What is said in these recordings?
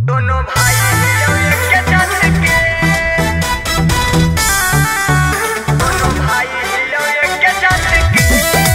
दोनों भाई के जात के दोनों भाई के जात के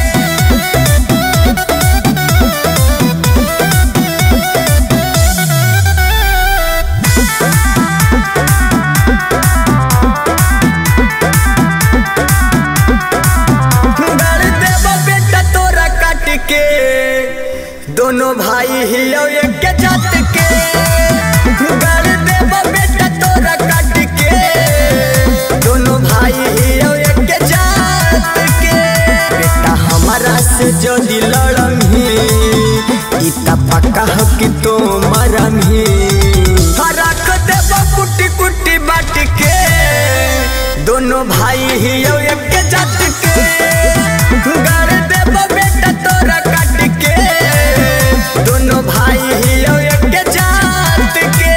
गाड़ देबो बेटा तोरा काट के दोनों भाई हियो एक जात के गाड़ देबो बेटा तोरा काट के दोनों भाई हियो एक जात के बेटा हमारा से जदी लड़मही इता पक्का हो कि तो मरमही रख देबो कुटी कुटी बाट के दोनों भाई हियो एक जात के गाड़ देबो बेटा तोरा काट के दोनों भाई हियो एक जात के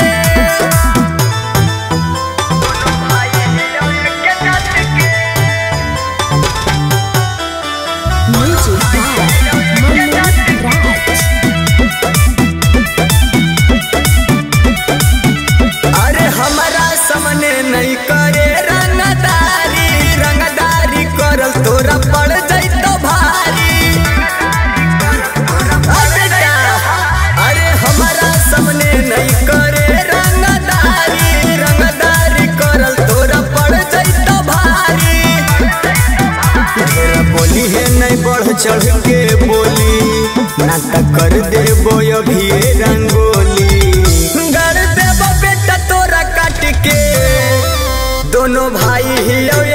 दोनों भाई हियो एक जात के Music by Manu Raj. अरे हमारा सामने नहीं करे रंगदारी रंगदारी करल तोरा पड़ जइतो भारी अरे हमारा सामने नहीं करे रंगदारी रंगदारी करल तोरा पड़ जइतो भारी ढेर बोली है नहीं बढ़ चढ़ के बोली ना त कर देबो अभी रंगोली गाड़ देबो बेटा तोरा काट के दोनों भाई हियो